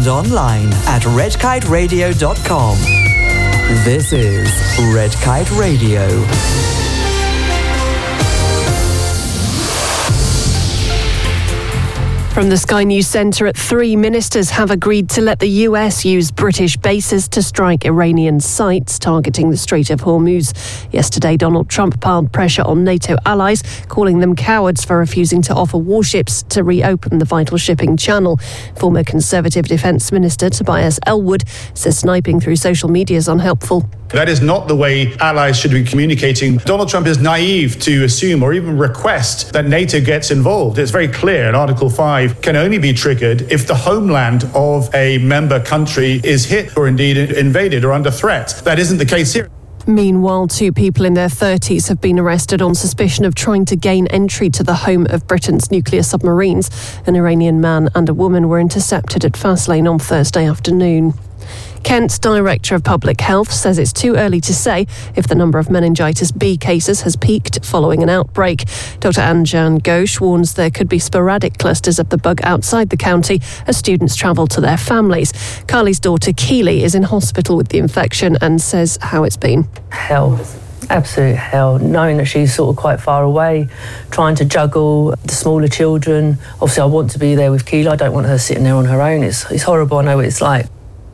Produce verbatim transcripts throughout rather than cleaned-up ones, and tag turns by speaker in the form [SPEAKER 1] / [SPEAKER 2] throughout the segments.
[SPEAKER 1] and online at red kite radio dot com. This is Red Kite Radio.
[SPEAKER 2] From the Sky News Centre at three, ministers have agreed to let the U S use British bases to strike Iranian sites targeting the Strait of Hormuz. Yesterday, Donald Trump piled pressure on NATO allies, calling them cowards for refusing to offer warships to reopen the vital shipping channel. Former Conservative Defence Minister Tobias Ellwood says sniping through social media is unhelpful.
[SPEAKER 3] That is not the way allies should be communicating. Donald Trump is naive to assume or even request that NATO gets involved. It's very clear in Article five can only be triggered if the homeland of a member country is hit or indeed invaded or under threat. That isn't the case here.
[SPEAKER 2] Meanwhile, two people in their thirties have been arrested on suspicion of trying to gain entry to the home of Britain's nuclear submarines. An Iranian man and a woman were intercepted at Faslane on Thursday afternoon. Kent's Director of Public Health says it's too early to say if the number of meningitis B cases has peaked following an outbreak. Doctor Anjan Ghosh warns there could be sporadic clusters of the bug outside the county as students travel to their families. Carly's daughter Keely is in hospital with the infection and says how it's been.
[SPEAKER 4] Hell. Absolute hell, knowing that she's sort of quite far away, trying to juggle the smaller children. Obviously, I want to be there with Keely. I don't want her sitting there on her own. It's, it's horrible. I know what it's like.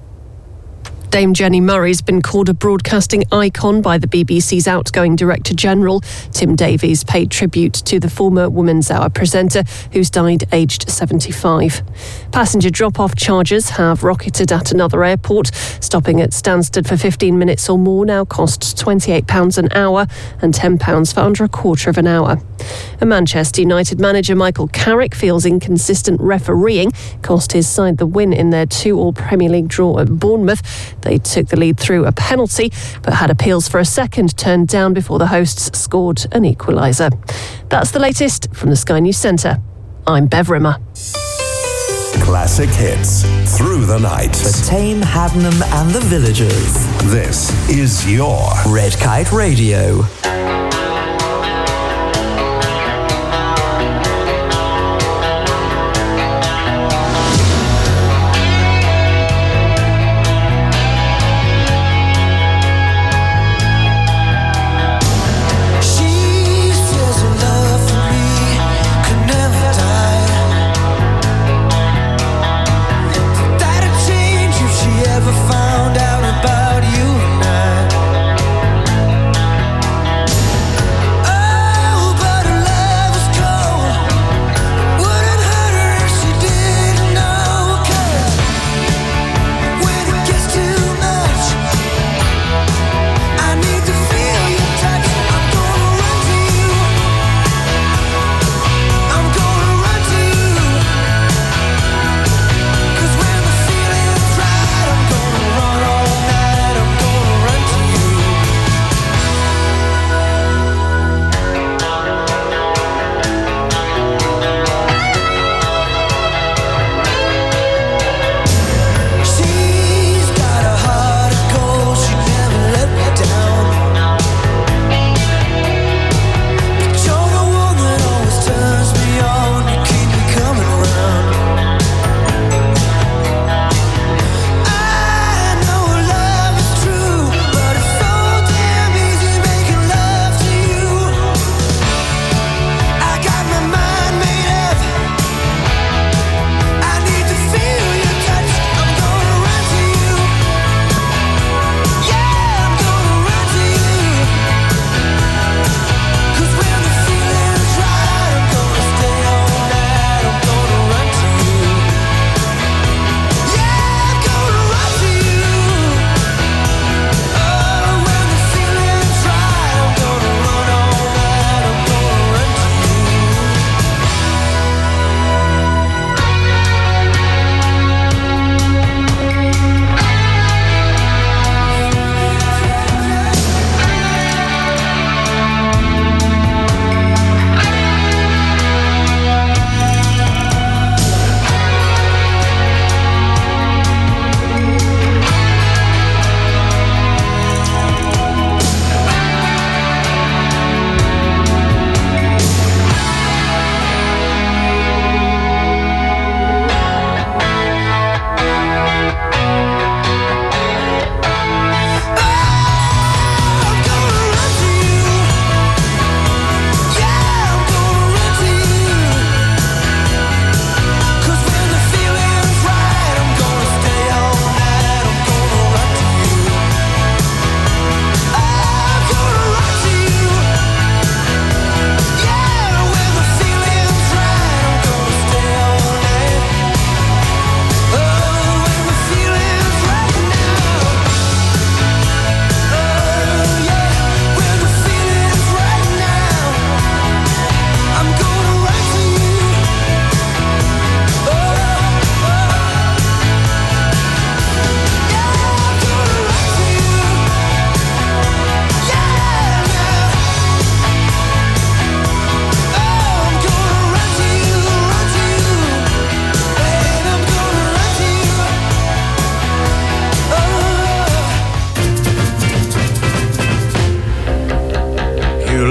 [SPEAKER 2] Dame Jenny Murray's been called a broadcasting icon by the B B C's outgoing Director General. Tim Davies paid tribute to the former Woman's Hour presenter, who's died aged seventy-five. Passenger drop-off charges have rocketed at another airport. Stopping at Stansted for fifteen minutes or more now costs twenty-eight pounds an hour and ten pounds for under a quarter of an hour. And Manchester United manager Michael Carrick feels inconsistent refereeing cost his side the win in their two-all Premier League draw at Bournemouth. They took the lead through a penalty, but had appeals for a second turned down before the hosts scored an equaliser. That's the latest from the Sky News Centre. I'm Bev Rimmer.
[SPEAKER 5] Classic hits through the night.
[SPEAKER 1] For Tame, Haddenham and the Villagers.
[SPEAKER 5] This is your
[SPEAKER 1] Red Kite Radio.
[SPEAKER 6] Found out about you and I.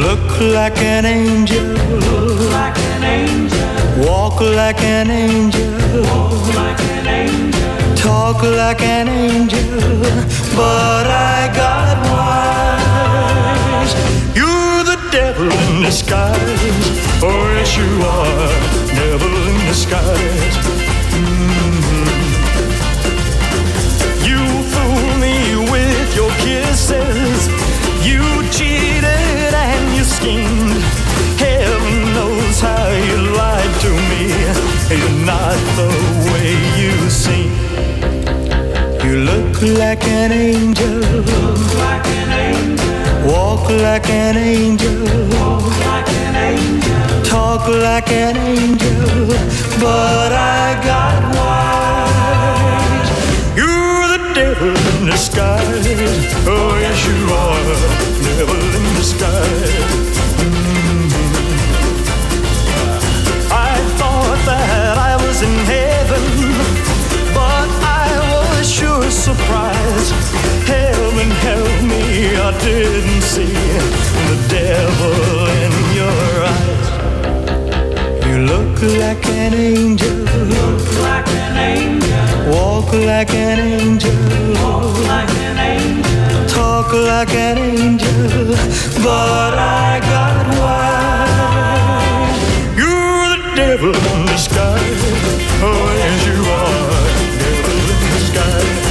[SPEAKER 6] look like an angel,
[SPEAKER 7] look like an angel,
[SPEAKER 6] walk like an angel,
[SPEAKER 7] walk like an angel,
[SPEAKER 6] talk like an angel, but I got wise. You're the devil in disguise, oh yes you are, devil in disguise. Mm-hmm. You fool me with your kisses, you cheated and you schemed. Heaven knows how you lied to me. You're not the way you seem. You look like an angel,
[SPEAKER 7] look like an angel,
[SPEAKER 6] walk like an angel,
[SPEAKER 7] walk like an angel,
[SPEAKER 6] talk like an angel, but I got wise. You're the devil in disguise, oh yes you are, devil in disguise. Mm-hmm. I thought that I was in heaven, but I was sure surprised. Heaven help me, I didn't see the devil in your eyes. You look like an angel,
[SPEAKER 7] look like an angel,
[SPEAKER 6] walk like an angel,
[SPEAKER 7] walk like an angel,
[SPEAKER 6] talk like an angel, but I got wise. You're the devil in disguise, oh yes you are, devil in disguise.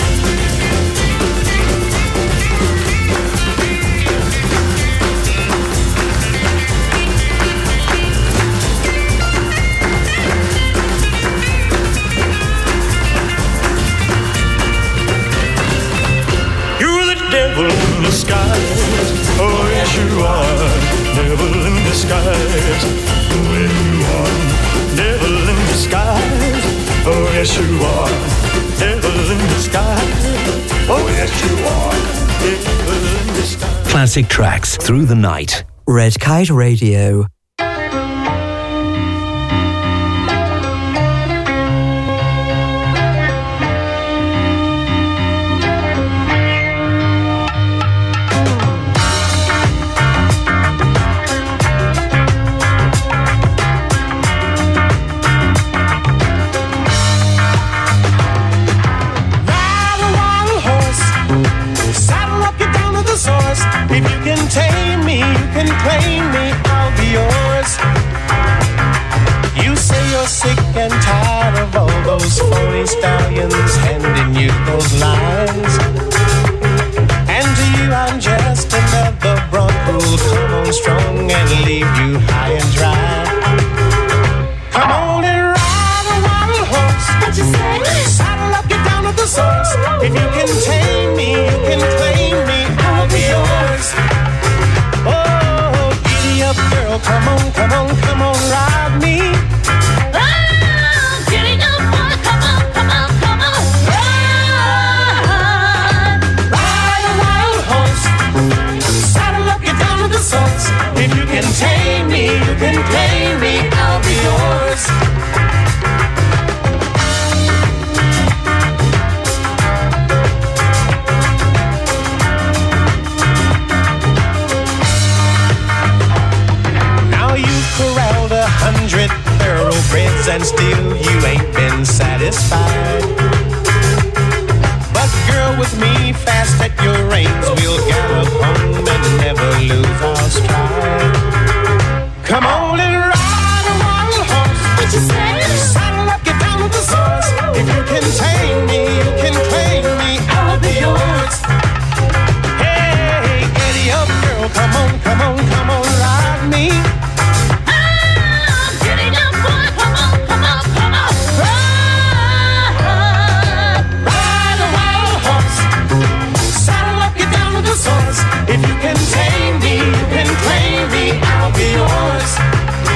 [SPEAKER 6] Devil in disguise, oh yes you are, devil in disguise, oh yes you are, devil in disguise, oh yes you are, devil in disguise, oh yes you are, devil in disguise.
[SPEAKER 5] Classic tracks through the night.
[SPEAKER 1] Red Kite Radio.
[SPEAKER 8] If you can tame me, you can claim me, I'll be yours. You say you're sick and tired of all those phony stallions handing you those lines. And to you I'm just another bronc who'll come on strong and leave you high and dry. Come on and ride a wild horse. What you say? Saddle up, get down to the source. If you can tame me, you can claim me, I'll be yours. Oh, giddy up, girl, come on, come on, come on, ride me.
[SPEAKER 9] Oh, giddy up, boy, come on, come on, come on, ride.
[SPEAKER 8] Ride a wild horse. Saddle up, get down to the source. If you can tame me, you can claim me, I'll be yours. Corralled a hundred thoroughbreds and still you ain't been satisfied. But girl, with me fast at your reins, we'll gallop home and never lose our stride. Come on and ride a wild horse.
[SPEAKER 9] What you say?
[SPEAKER 8] Saddle up, get down to the source. If you can tame me, you can claim me, I'll be yours. Hey, giddy up, girl, come on, come on, come on, ride me. If you can tame me, you can claim me, I'll be yours.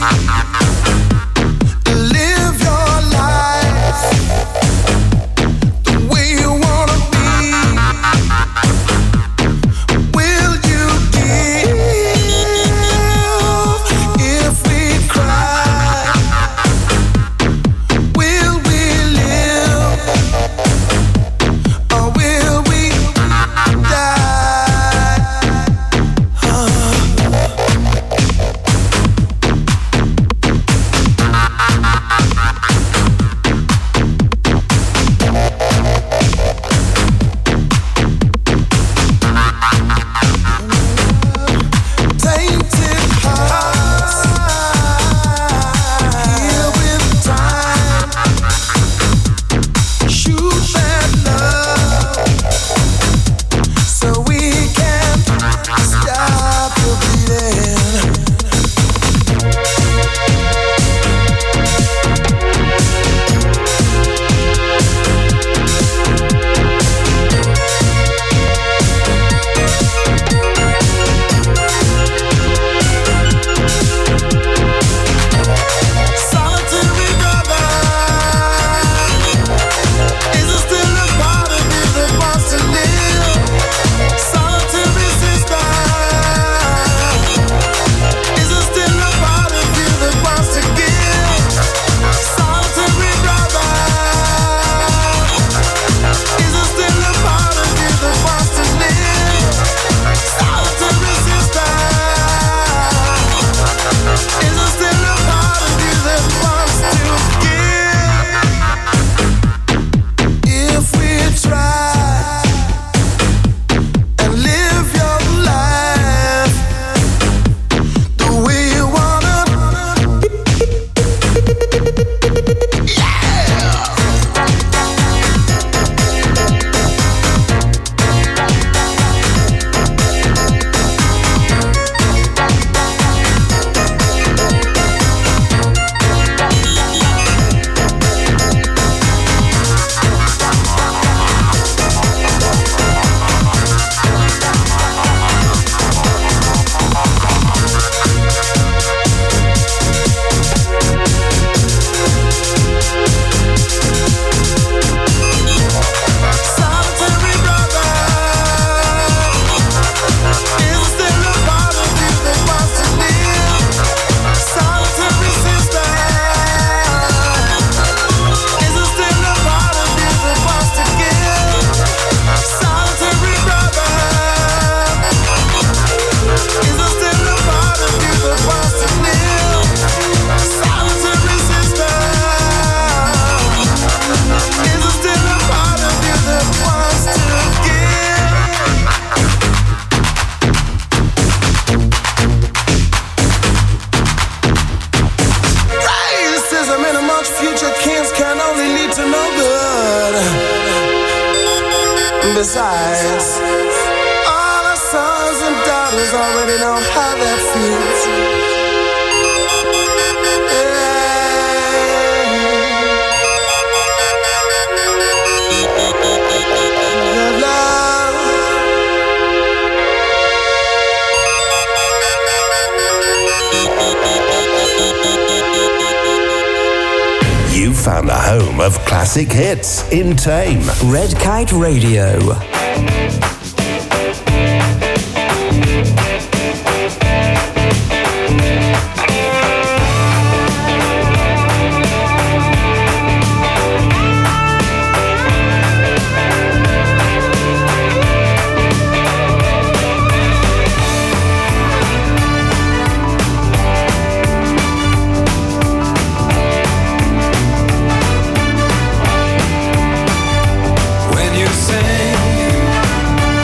[SPEAKER 10] Besides, all our sons and daughters already know how that feels. Yeah. Love.
[SPEAKER 5] You found a home of classic hits in Tame.
[SPEAKER 1] Red Kite Radio.
[SPEAKER 10] When you sing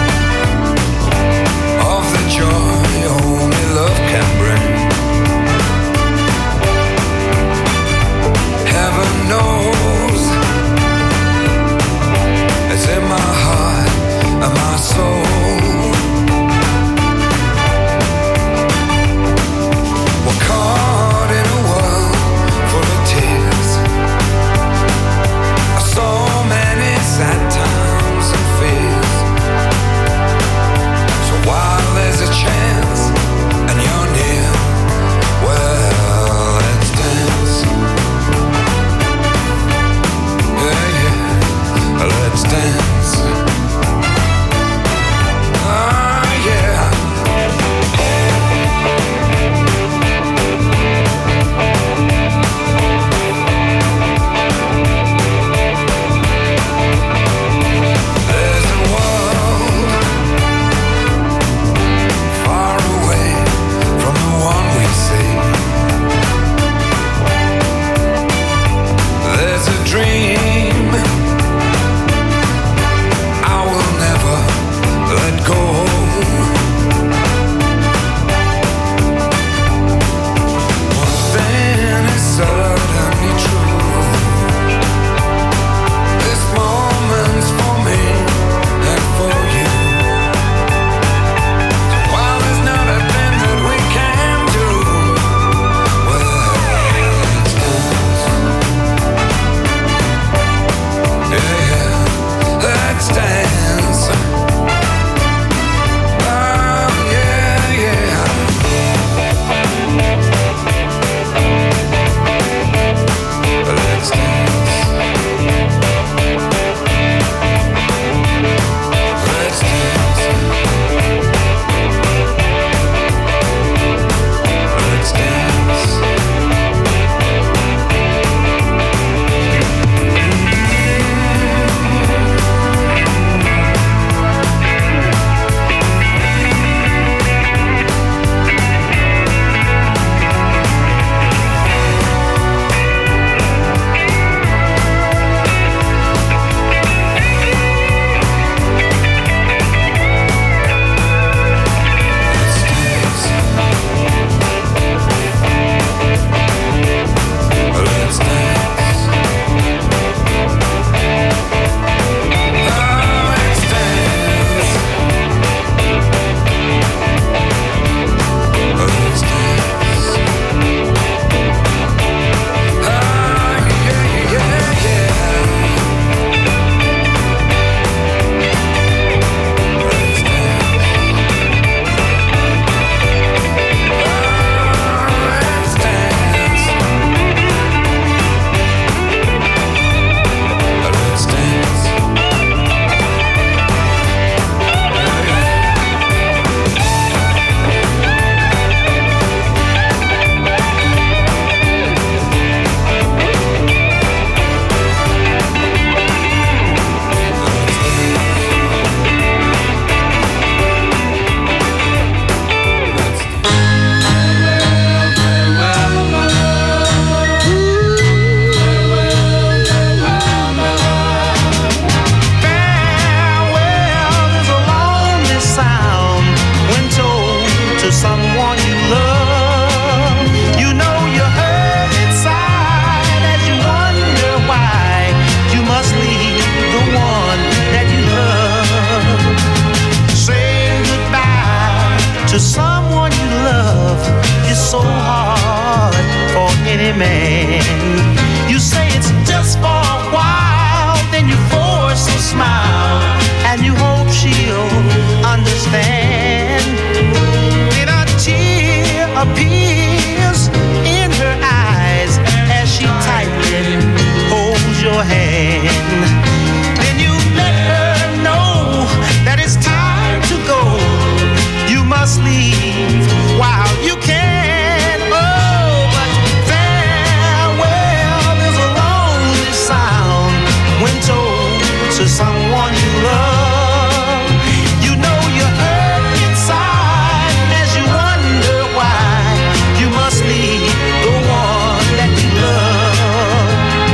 [SPEAKER 8] man. You say it's just for a while, then you force a smile, and you hope she'll understand. Then a tear appears in her eyes as she tightly holds your hand. Then you let her know that it's time to go. You must leave while you can. Oh, but farewell is a lonely sound when told to someone you love. You know you're hurt inside as you wonder why you must leave the one that you love.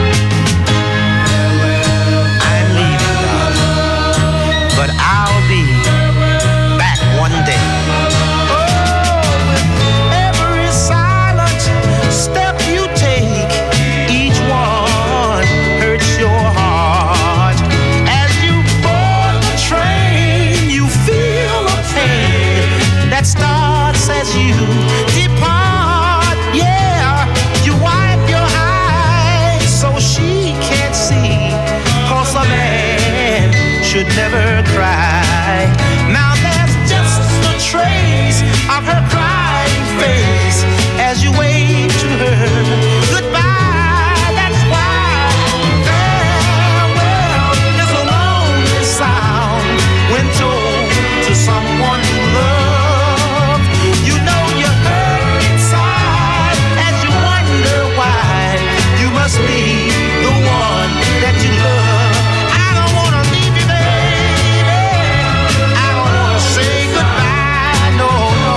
[SPEAKER 8] I'm leaving, darling, but I'll be back one day. Oh, with every silent step you take, each one hurts your heart. As you board the train, you feel a pain that starts as you depart. Yeah, you wipe your eyes so she can't see, 'cause a man should never cry. Now there's just a trace of her crying face as you wave to her goodbye. That's why farewell is a lonely sound when told to someone you love. You know you're hurt inside as you wonder why you must leave the one that you love. I don't wanna leave you, baby. I don't wanna say goodbye, no, no.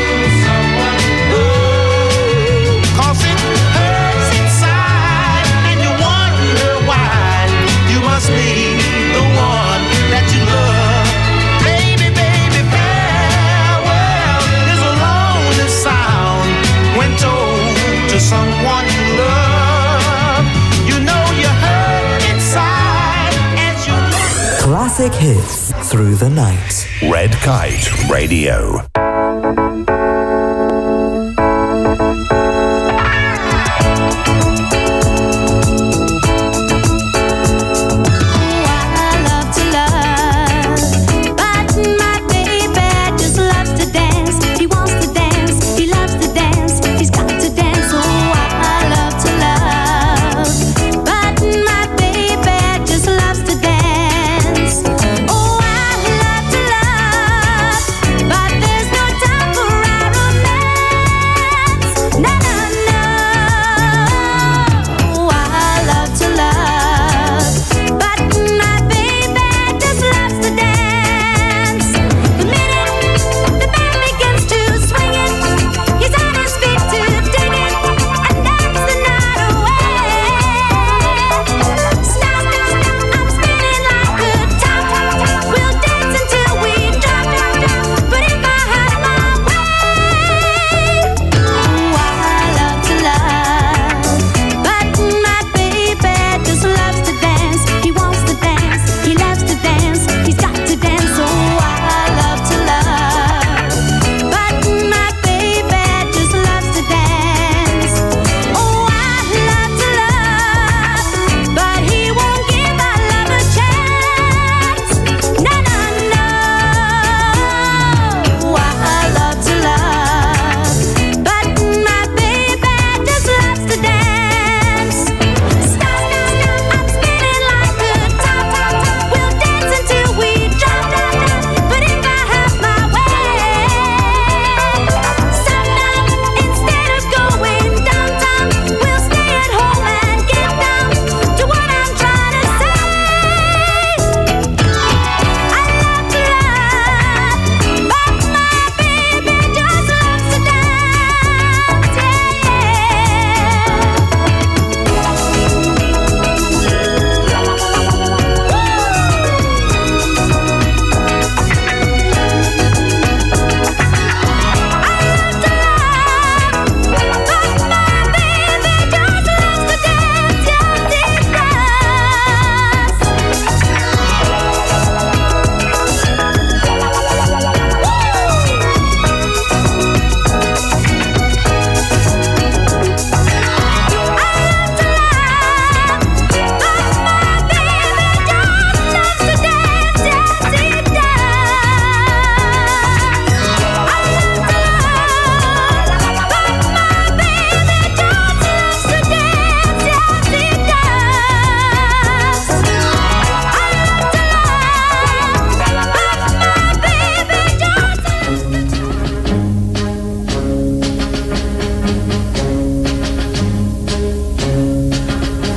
[SPEAKER 8] Ooh, 'cause it hurts inside and you wonder why you must leave the one that you love. Baby, baby, farewell is a lonely sound when told to someone you love. You know you're hurt inside as you
[SPEAKER 1] Classic hits through the night.
[SPEAKER 5] Red Kite Radio.
[SPEAKER 11] But there's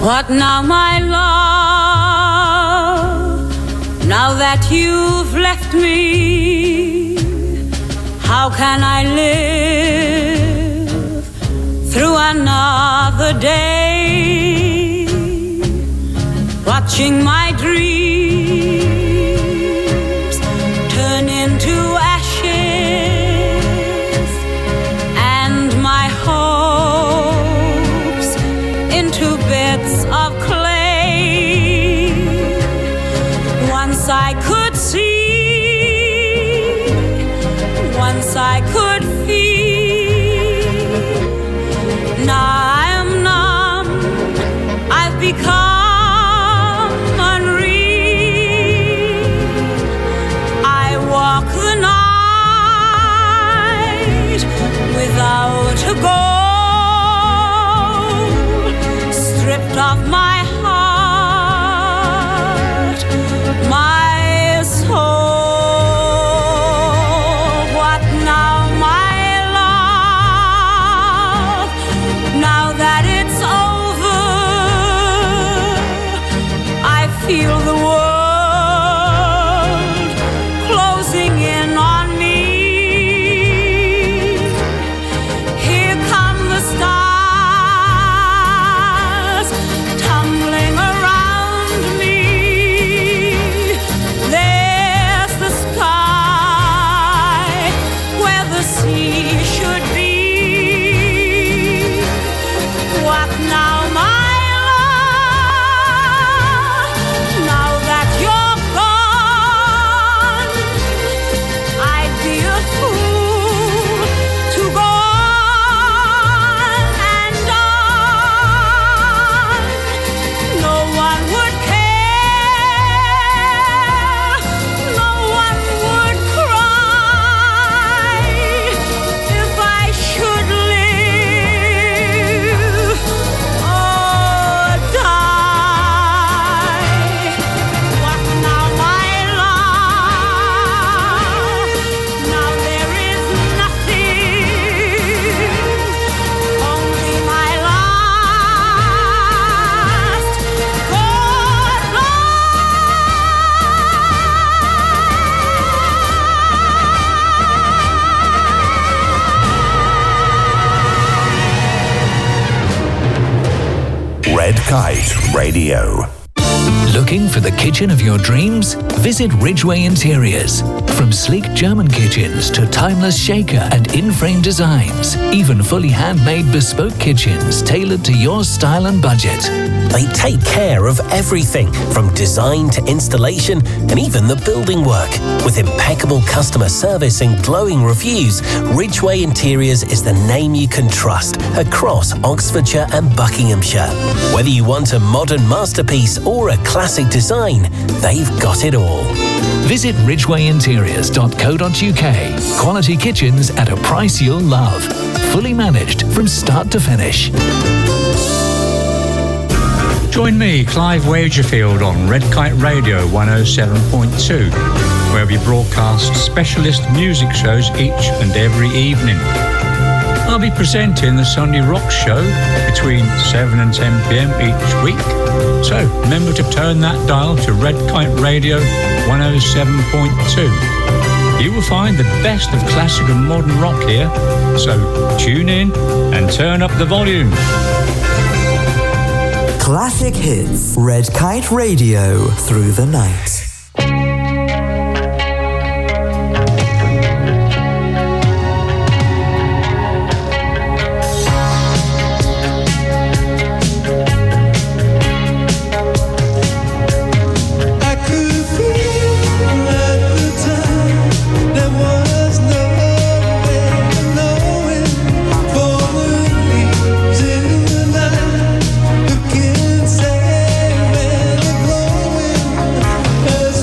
[SPEAKER 9] What now, my love? Now that you've left me, how can I live through another day, watching my dreams turn into ashes and my hopes into bits of clay? Once I could see, once I could feel, now I am numb, I've become unreal. I walk the night without a goal, stripped of my heart, my soul. What now, my love? Now that it's over, I feel the world closing in on me. Here come the stars tumbling around me. There's the sky where the sea should be. What now, my love? Now that you're gone, I'd be a fool to go on and on. No one would care, no one would cry if I should live or die. What now, my love? Now there is nothing, only my last
[SPEAKER 5] Red Kite Radio.
[SPEAKER 11] Looking for the kitchen of your dreams? Visit Ridgeway Interiors. From sleek German kitchens to timeless shaker and in-frame designs, even fully handmade bespoke kitchens tailored to your style and budget.
[SPEAKER 12] They take care of everything from design to installation and even the building work. With impeccable customer service and glowing reviews, Ridgeway Interiors is the name you can trust across Oxfordshire and Buckinghamshire. Whether you want a modern masterpiece or a classic design, they've got it all.
[SPEAKER 11] Visit ridgeway interiors dot co dot uk. Quality kitchens at a price you'll love. Fully managed from start to finish.
[SPEAKER 13] Join me, Clive Wagerfield, on Red Kite Radio one oh seven point two, where we broadcast specialist music shows each and every evening. I'll be presenting the Sunday Rock Show between seven and ten p.m. each week. So remember to turn that dial to Red Kite Radio one oh seven point two. You will find the best of classic and modern rock here. So tune in and turn up the volume.
[SPEAKER 1] Classic hits. Red Kite Radio through the night.
[SPEAKER 10] As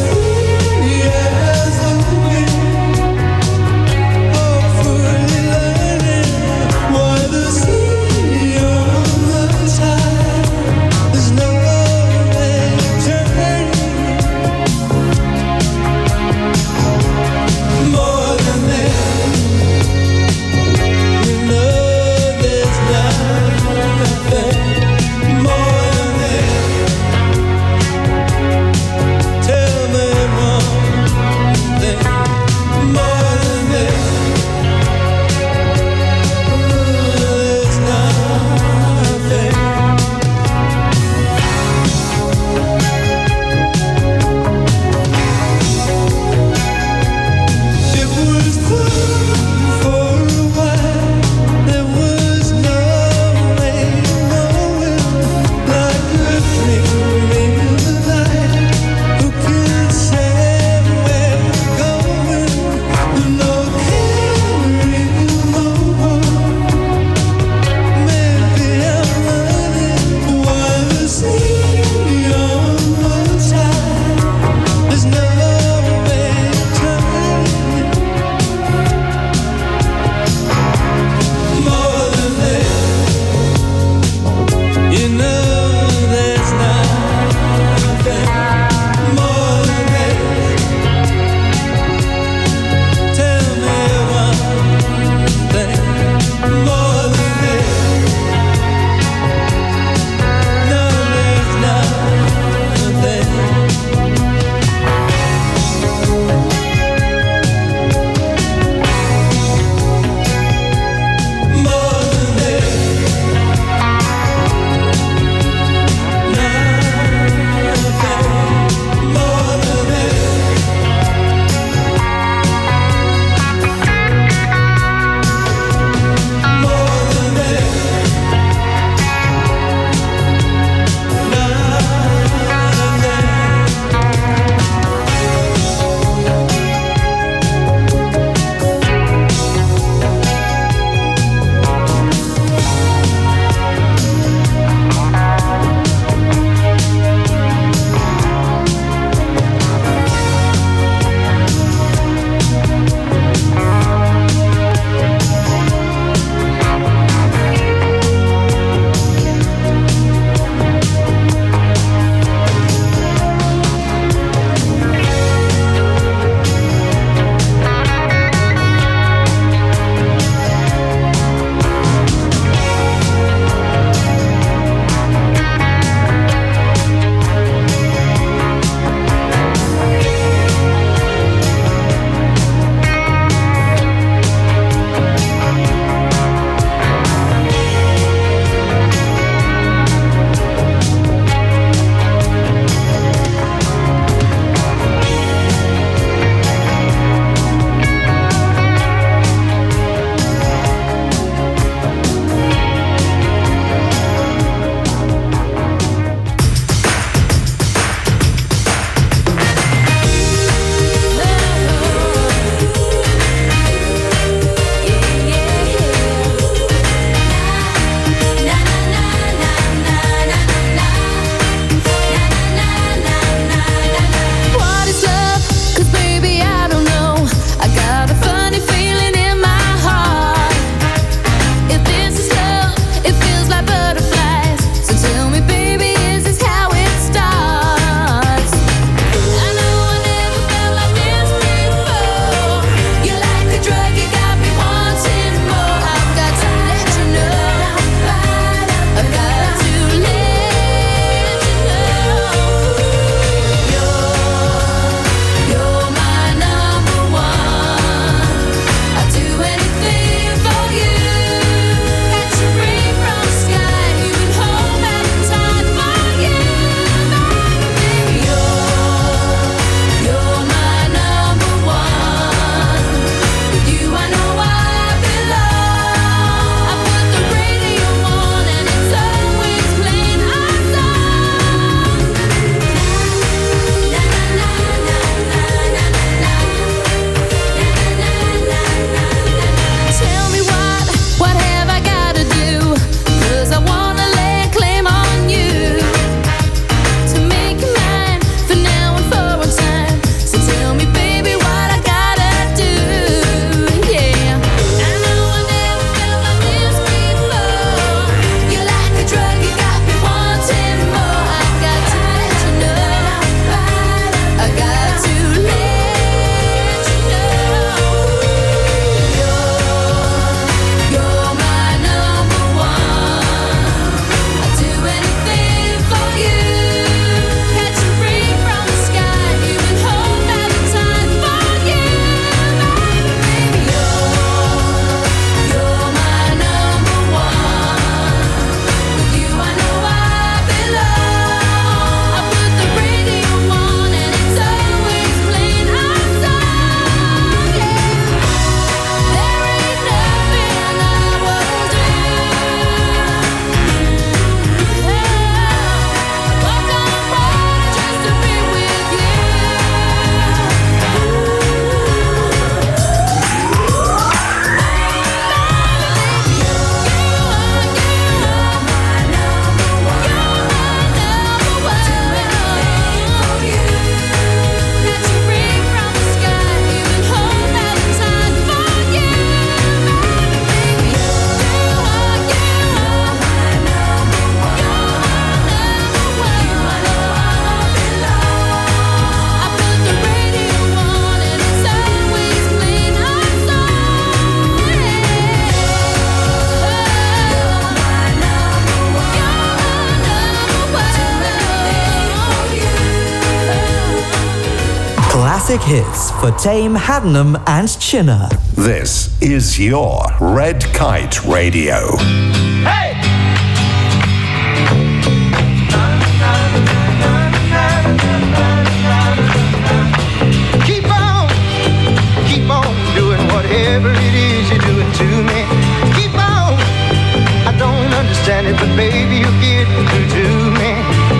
[SPEAKER 1] classic hits for Tame, Haddenham and Chinner.
[SPEAKER 5] This is your Red Kite Radio.
[SPEAKER 8] Hey! Keep on, keep on doing whatever it is you're doing to me. Keep on, I don't understand it, but baby, you're getting through to me.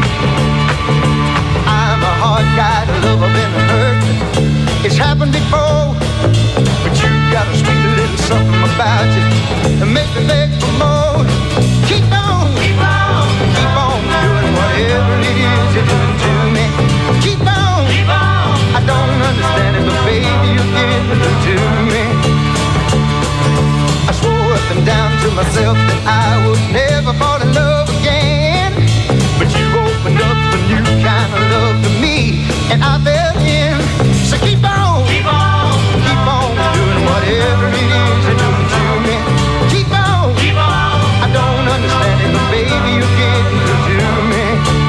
[SPEAKER 8] I'm a hard guy to love, I've been hurt. It's happened before, but you got a sweet little something about you that makes me beg for more. Keep on, keep on, keep on doing whatever it is you're doing to me. Keep on, keep on. I don't understand it, but baby, you're getting through to me. I swore up and down to myself that I would never fall in love again, but you opened up a new kind of love to me, and I fell in. So keep on, keep on, keep on doing whatever it is you're doing to me. Keep on, keep on. I don't understand it, but baby, you're getting through to me.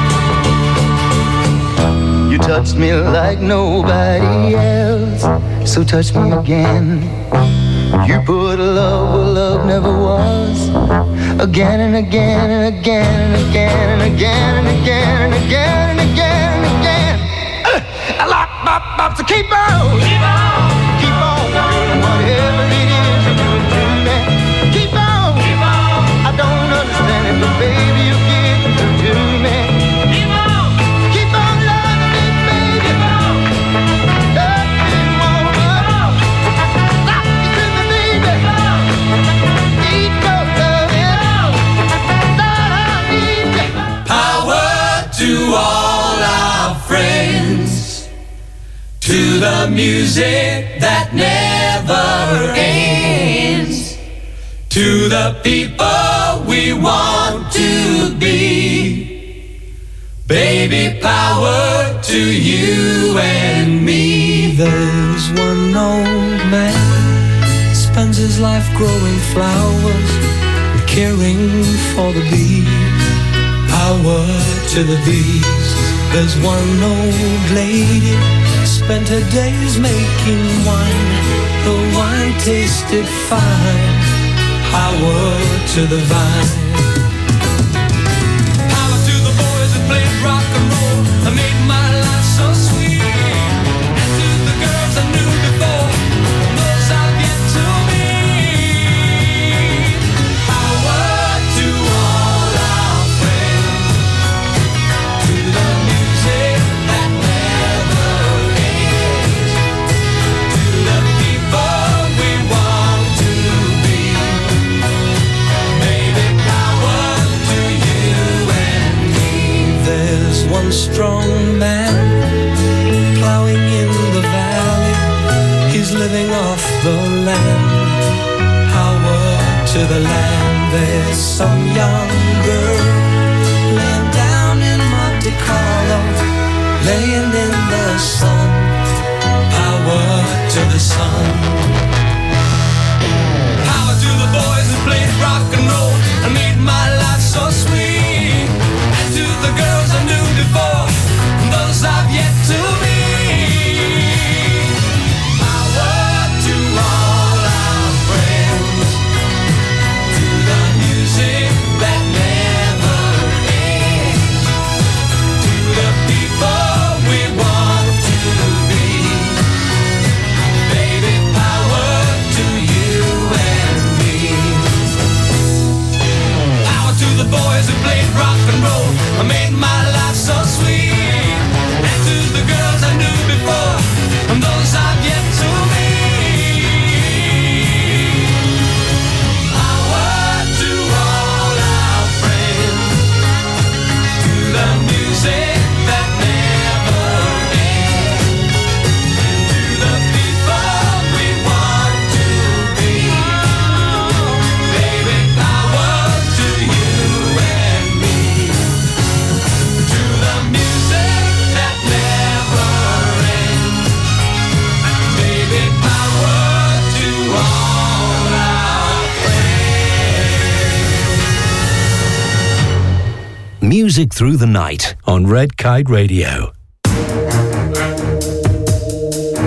[SPEAKER 8] You touched me like nobody else, so touch me again. You put love where love never was, again and again and again and again and again and again and again and again and again. I like bop bop, so keep on, keep on, keep on doing whatever it is you're doing to me. Keep on, keep on. I don't understand it, but baby, you get through to me. Keep on, keep on loving me, baby. Keep on, love me more, love. Lock me to me, baby. Need your loving, Lord, I need you.
[SPEAKER 6] Power to all our friends, to the music that never ends, to the people we want to be. Baby, power to you and me.
[SPEAKER 14] There's one old man, spends his life growing flowers and caring for the bees. Power to the bees. There's one old lady, spent her days making wine. The wine tasted fine. Power to the vine. Power to the boys that played rock and roll and made my life so sweet. And to the girls I knew before, and those I've yet to meet. Power to all our friends, to the music that never ends, to the people we want to be. Maybe power to you and me. There's one strong man plowing in the valley. He's living off the land. Power to the land. There's some young girl laying down in Monte Carlo, laying in the sun. Power to the sun. Power to the boys who played rock and roll and made my life so sweet. And to the girls I knew before, and those I've yet to meet. Power to all our friends, to the music that never ends, to the people we want to be. Baby, power to you and me. Power to the boys who played rock and roll and made my life so sweet. And to the girls I knew before, and those I've yet to meet. Power to all our friends, to the music that never ends, to the people we want to be. Baby, power to you and me, to the music that never ends. Baby, power to all our friends.
[SPEAKER 12] Music through the night on Red Kite Radio.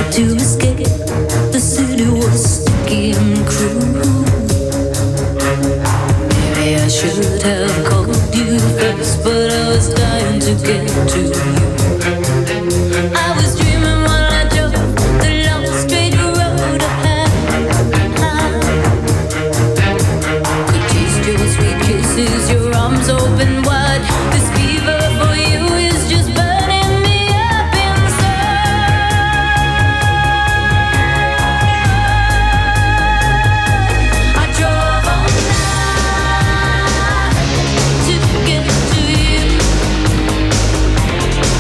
[SPEAKER 15] to escape. The city was sticky and cruel. Maybe I should have called you first, but I was dying to get to you. I was dreaming while I drove the long straight road ahead. You taste your sweet kisses, your arms open wide. This fever for you is just burning me up inside. I drove all night to get to you.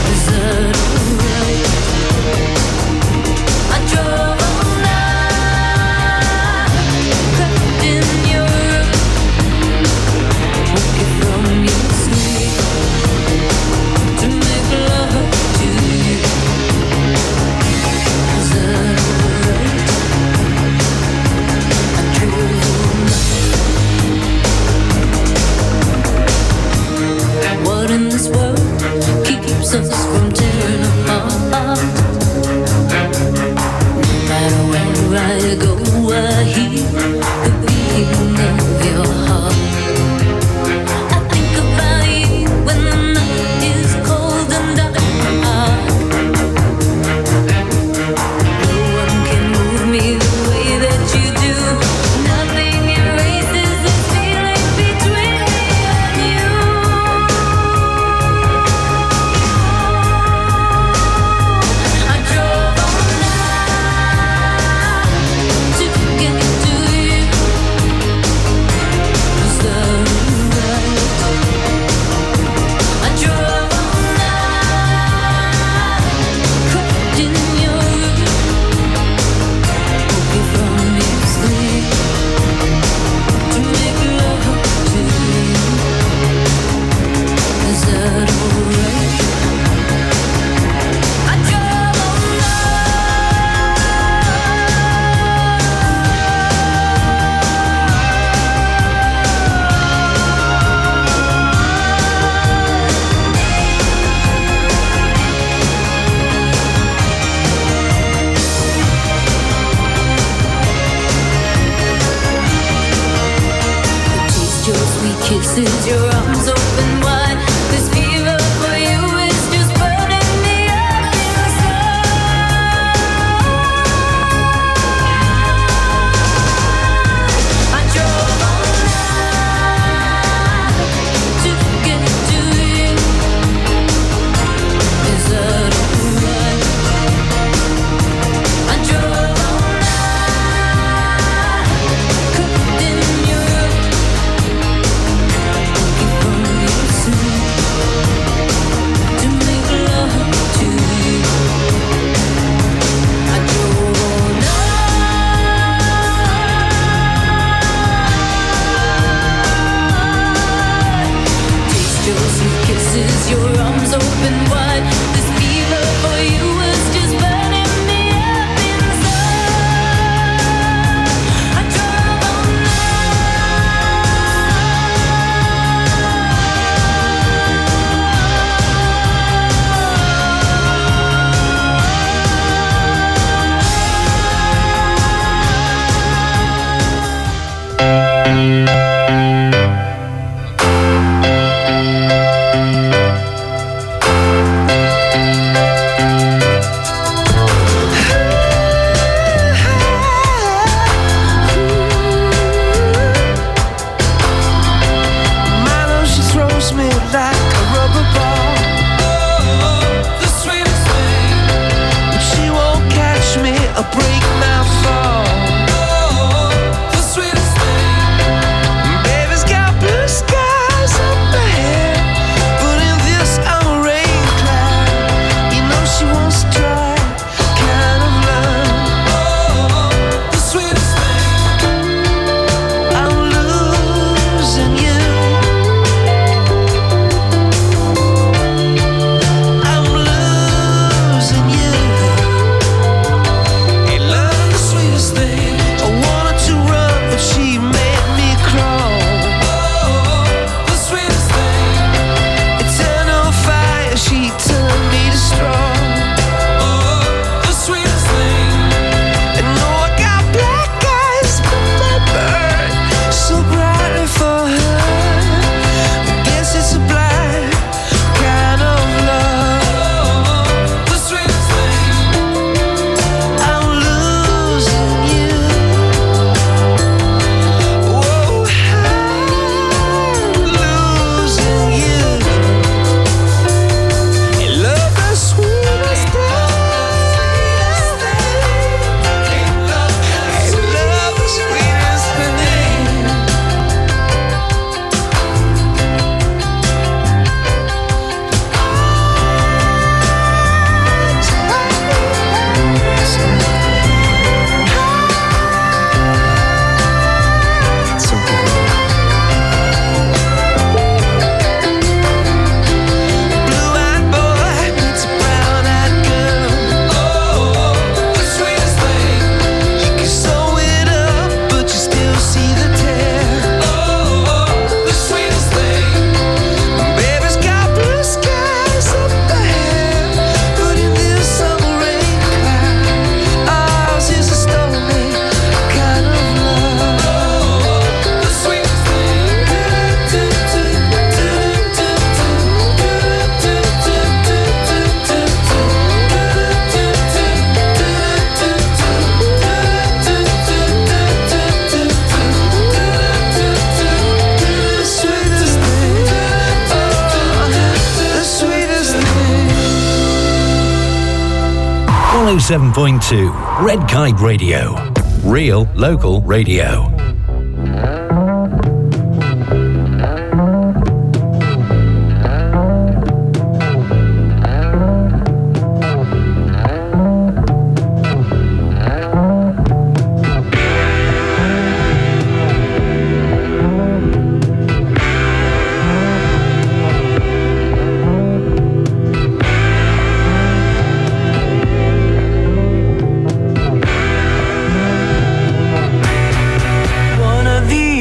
[SPEAKER 16] seven point two. Red Kite Radio. Real local radio.
[SPEAKER 14] One of these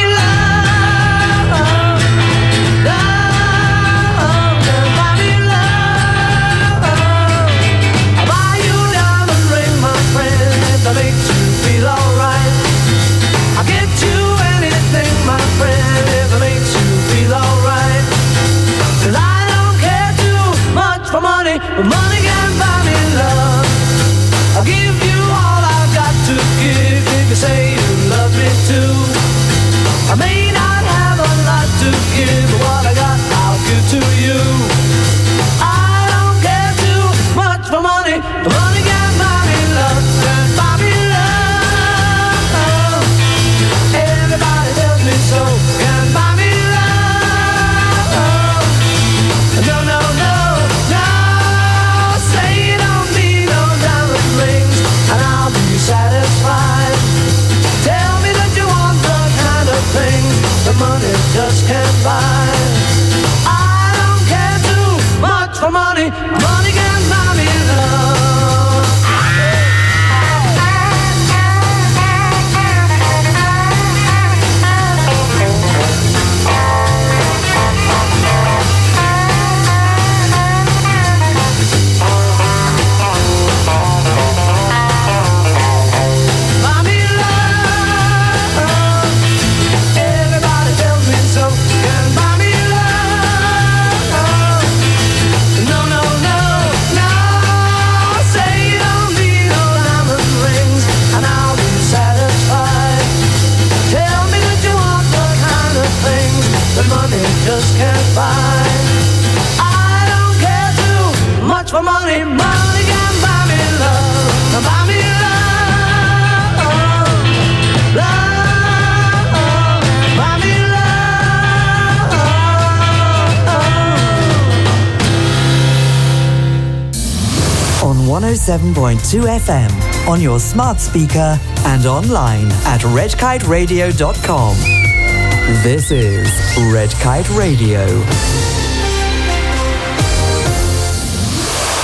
[SPEAKER 14] love, love can buy me love. I'll buy you a diamond ring, my friend, if that makes you feel alright. I'll get you anything, my friend, if it makes you feel alright. 'Cause I don't care too much for money, but money can buy me love. I'll give you all I've got to give if you say you love me too. I may not have a lot to give, but what I got I'll give to you. I don't care too much for money, but money can buy me love, can buy me love. Everybody tells me so, can buy me love. No, no, no, no, say you don't need no diamond rings, and I'll be satisfied. Tell me that you want the kind of things that money just can't buy. I don't care too much for money, money can buy me love. Buy me love. Everybody tells me so, can buy me love. No, no, no, no, say you don't need no diamond rings, and I'll be satisfied. Tell me that you want the kind of things that money just can't buy. I don't care too much for money, money can buy me love, buy me love, love, buy me love.
[SPEAKER 1] On one oh seven point two F M, on your smart speaker and online at red kite radio dot com. This is Red Kite Radio.